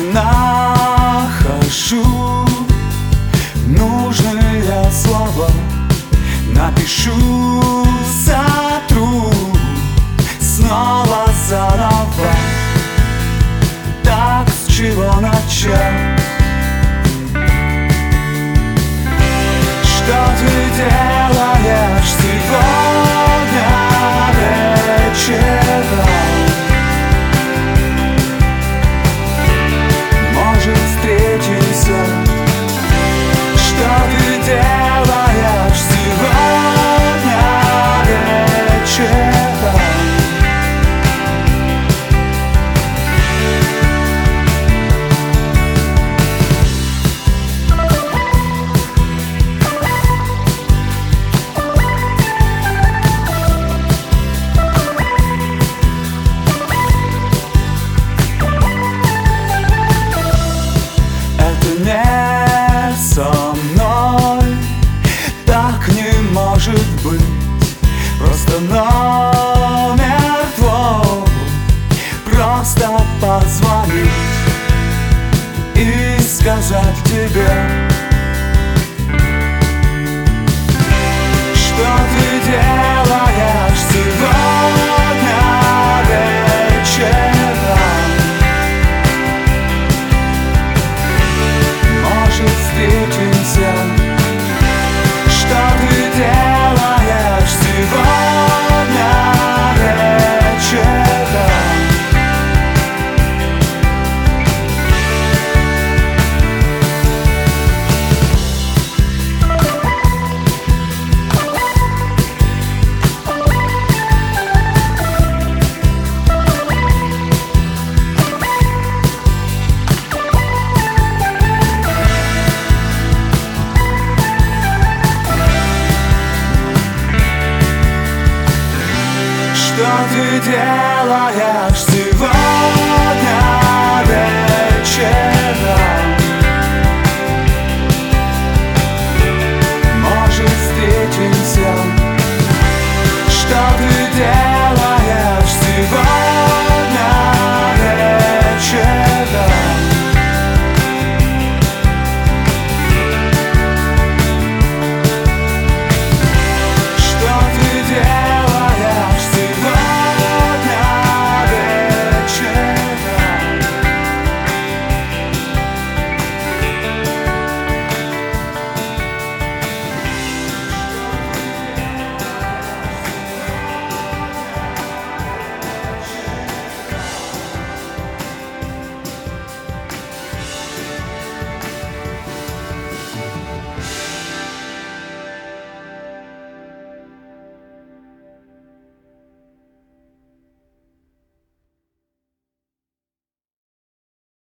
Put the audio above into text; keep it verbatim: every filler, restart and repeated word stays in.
нахожу нужные слова, напишу, сотру снова заново. Так с чего начать? Что ты делаешь сегодня вечером? Может, встретимся? Что ты делаешь сегодня вечером? Может быть, просто номер твой, просто позвонить и сказать тебе, что ты делаешь сегодня вечером. Может, встретимся? Что ты делаешь сегодня вечером? Что ты делаешь?